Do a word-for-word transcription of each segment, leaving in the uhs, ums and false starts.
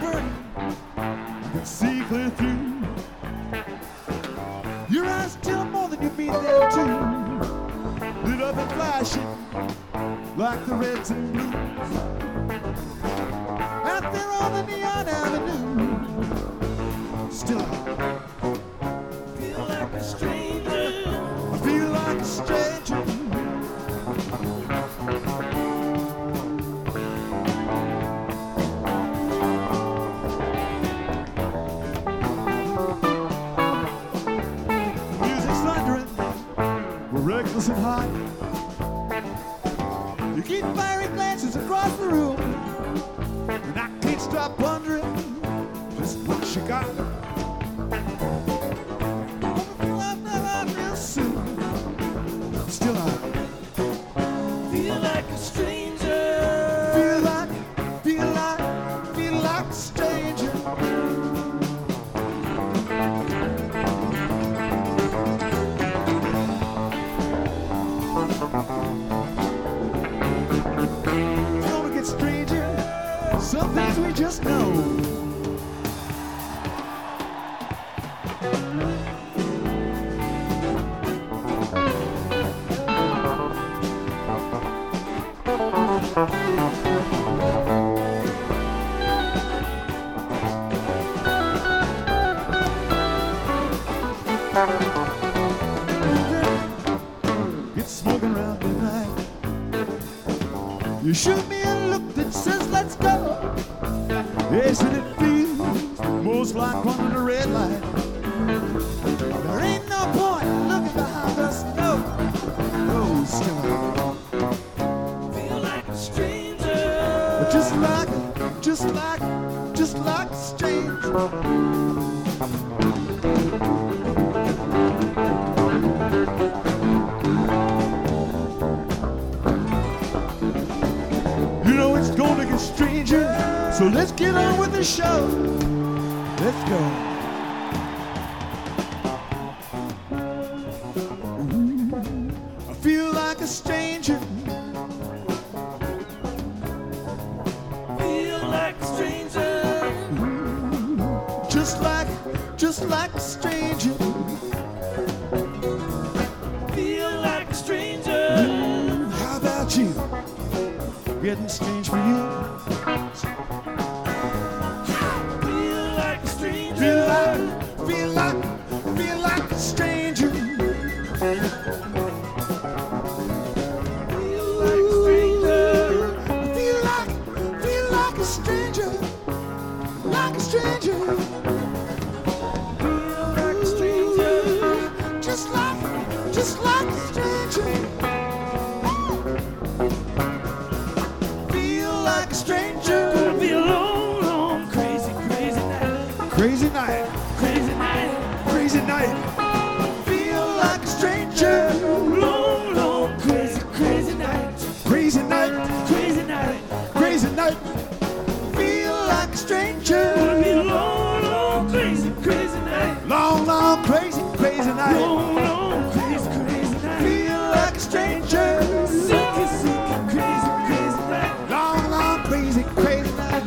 burning, I can see clear through. Your eyes tell more than you mean them to. Lit up and flashing like the reds and blues. Out there on the neon avenue, still I feel like a stranger. I feel like a stranger. Reckless and hot. You keep firing glances across the room, and I can't stop wondering just what you got. I'm not out real soon. Still I feel like a stranger. Feel like, feel like, feel like a stranger. It's gonna get stranger. Some things we just know. Get smoking around tonight. You shoot me a look that says let's go. Yes, and it feels most like running a red light. There ain't no point looking behind us, no. No, still I feel like a stranger. Just like, just like, just like a stranger. You know it's gonna get stranger, so let's get on with the show. Let's go. Ooh, I feel like a stranger. Feel like a stranger. Ooh, just like, just like a stranger. Feel like a stranger. Ooh, how about you? Getting strange for you. Feel like a stranger. Feel like, feel like, feel like a stranger. Feel like a stranger. Feel like, feel like a stranger. Like a stranger. Feel like a stranger. Just like, just like a stranger. Like a stranger. Gonna be a long, long, crazy, crazy night. Crazy night. Crazy night. Crazy night. Feel like a stranger. Long, long, crazy, crazy night. Crazy night. Crazy night. Crazy night. Feel like a stranger. Gonna be a long, long, crazy, crazy night. Long, long, crazy, crazy night. Long, long, crazy, crazy night. Feel like a stranger. Sick, sick, crazy, crazy night. Long, long, crazy, crazy night.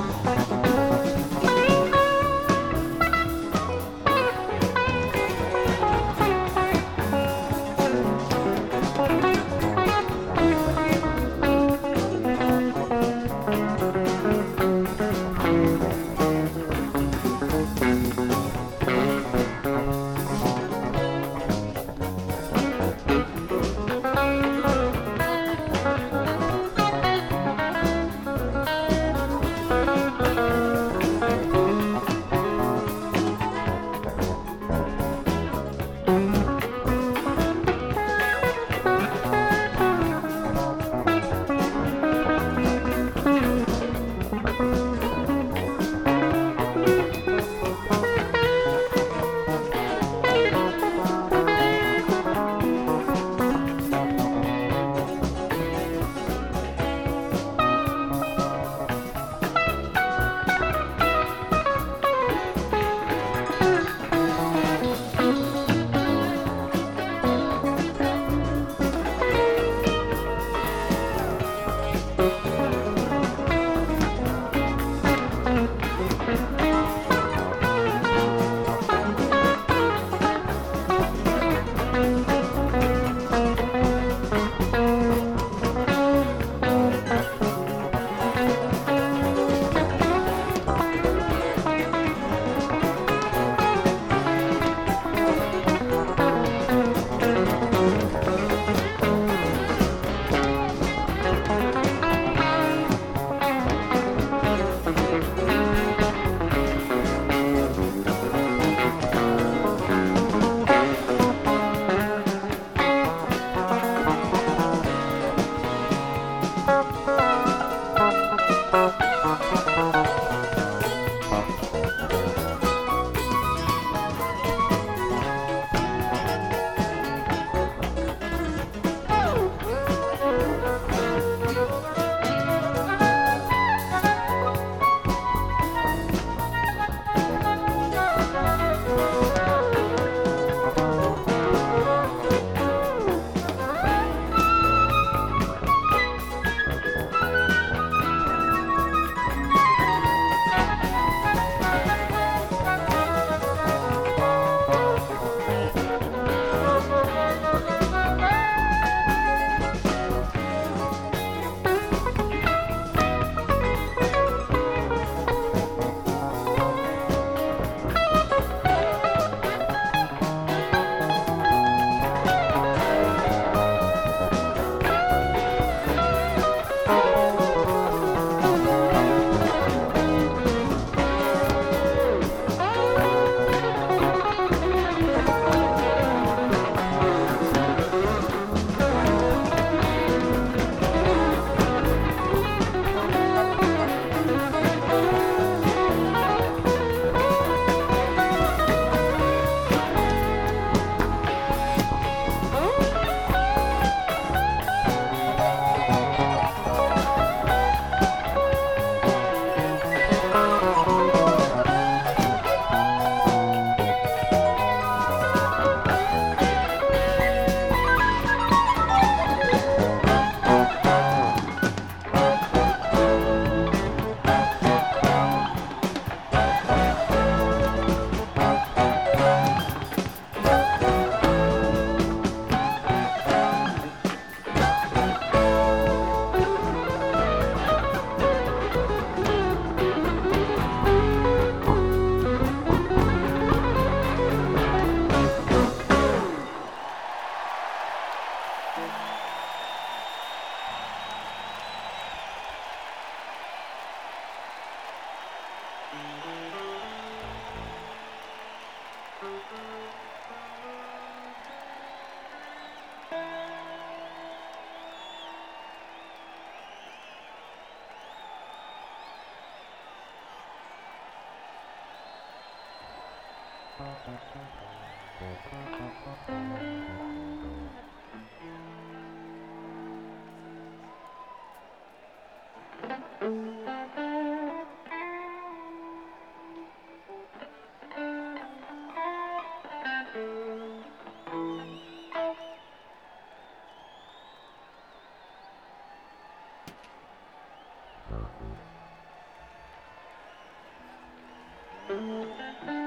Thank you.